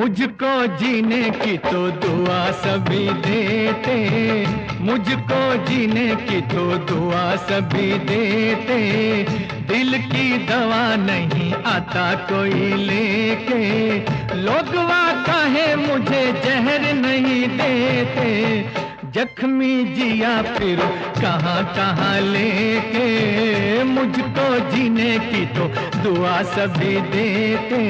मुझको जीने की तो दुआ सभी देते, मुझको जीने की तो दुआ सभी देते, दिल की दवा नहीं आता कोई लेके, लोग काहे मुझे जहर नहीं देते, जख्मी जिया फिर कहाँ कहाँ लेके, मुझको जीने की तो दुआ सभी देते।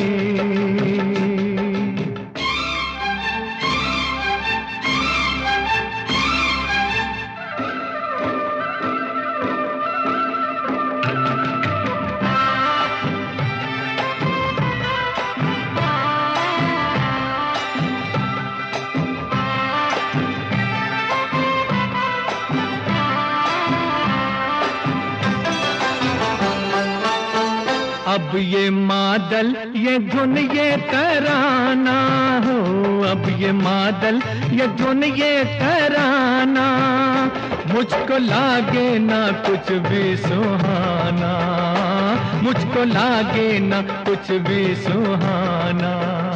अब ये मादल ये धुन ये तराना हो, अब ये मादल ये धुन ये तराना, मुझको लागे ना कुछ भी सुहाना, मुझको लागे ना कुछ भी सुहाना।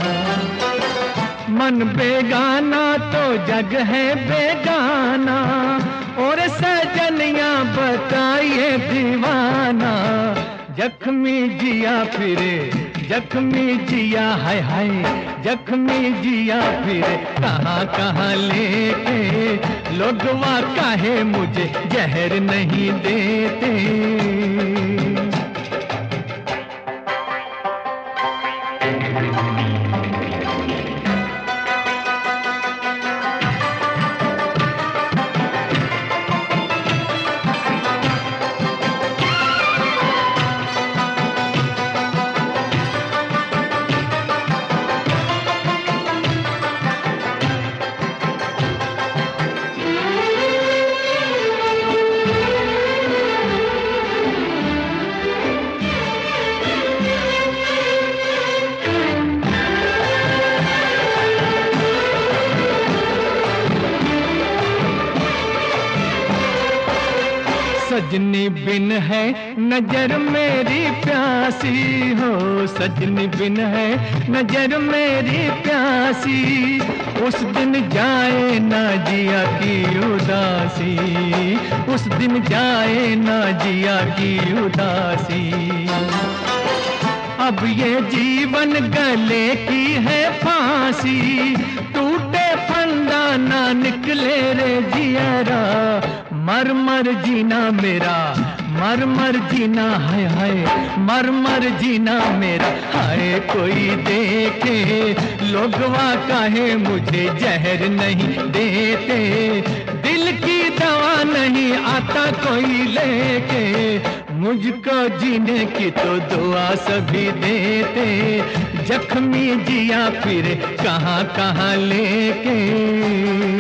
मन बेगाना तो जग है बेगाना, और सजनिया बताइए दीवाना, जख्मी जिया फिरे जख्मी जिया हाय हाय, जख्मी जिया फिरे कहाँ कहाँ लेके, लोगवा काहे मुझे जहर नहीं देते। सजनी बिन है नजर मेरी प्यासी हो, सजनी बिन है नजर मेरी प्यासी, उस दिन जाए ना जिया की उदासी, उस दिन जाए ना जिया की उदासी। अब ये जीवन गले की है फांसी, टूटे फंदा ना निकले रे जियरा, मर मर जीना मेरा मर मर जीना है हाय, मर मर जीना मेरा हाय, कोई देखे लोगवा काहे मुझे जहर नहीं देते, दिल की दवा नहीं आता कोई लेके, मुझको जीने की तो दुआ सभी देते, जख्मी जिया फिर कहाँ कहाँ लेके।